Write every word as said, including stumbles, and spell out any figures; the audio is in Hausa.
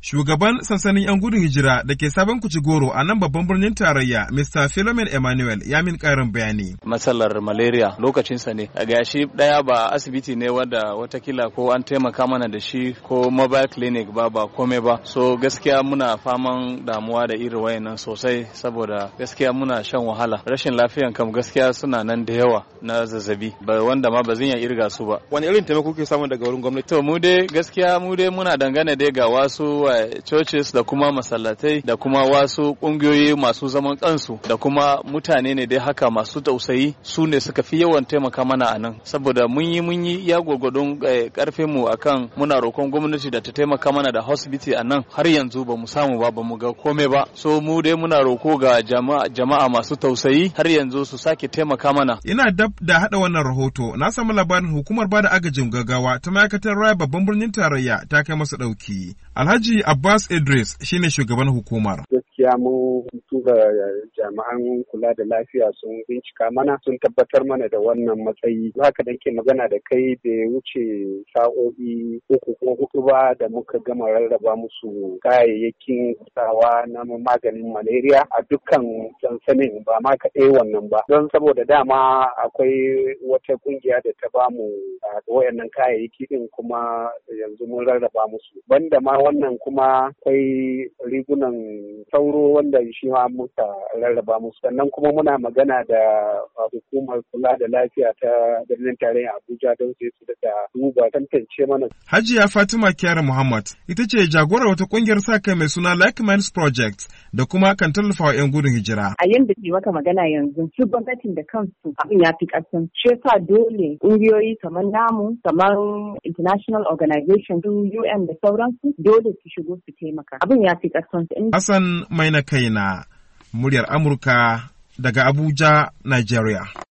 Shugaban sansanin 'yan gudun hijira da ke Sabon Kucigoro a nan babban birnin tarayya, Mister Philomen Emmanuel, ya min ƙarin bayani. Matsalar malaria lokacinsa ne. A gashi ɗaya ba asibiti ne wanda watakila ko an taimaka mana da shi ko mobile clinic ba ba kome ba. So gaskiya muna faman damuwa da irin wayannan sosai saboda gaskiya muna shan wahala. Rashin lafiyan kam gaskiya suna nan da yawa na zazzabi ba wanda ma ba zan iya irga su ba. Wani irin taimako kuke samu daga wurin gwamnati? To mu dai gaskiya mu dai muna dangane dai ga wasu churches da kuma masallatai da kuma wasu kungiyoyi masu zaman kansu da kuma mutane ne dai haka masu tausayi su ne suka fi yawan taimaka mana a nan saboda mun yi mun yi iya gwagwadon karfin mu akan muna roƙon gwamnati da ta taimaka mana da hospital a nan har yanzu ba mu samu ba ba mu ga komai ba so mu dai muna roƙo ga jama'a jama'a masu tausayi har yanzu su sake taimaka mana. Ina dab da hada wannan rahoto na samu labarin hukumar bada agajin gaggawa ta ma'aikatar raya babban birnin tarayya ta kai masa dauki. Alhaji Abbas Idris shine shugaban hukumar. Gaskiya mun tura jami'an kula da lafiya sun bincika mana sun tabbatar mana da wannan matsayi. Haka da ke magana da kai bai wuce sa'o'i uku ko hudu ba da muka gama rarraba musu kayayyakin sawa na maganin malaria a dukkan sansanin ba ma kaɗai wannan ba. Don saboda dama akwai wata kungiya da ta bamu wayannan kayayyaki din kuma yanzu mun rarraba musu. Banda ma wannan kuma akwai rigunan sauro wanda shi ma muka rarraba musu. Sannan kuma muna magana da hukumar kula da lafiya ta birnin tarayya Abuja don sai su da duba tantance mana. Hajiya Fatima Kyara Muhammad ita ce jagorar wata kungiyar sa kai mai suna Like Minds Project da kuma kan tallafawa 'yan gudun hijira. A yanda ke maka magana yanzu su gwamnatin da kansu abin ya fi ƙarfin. Shi yasa dole ƙungiyoyi kamar namu kamar international organization U N da sauransu dole su shigo su taimaka. Abin ya fi ƙarfin. Hassan Maina Kaina, muryar Amurka daga Abuja, Nigeria.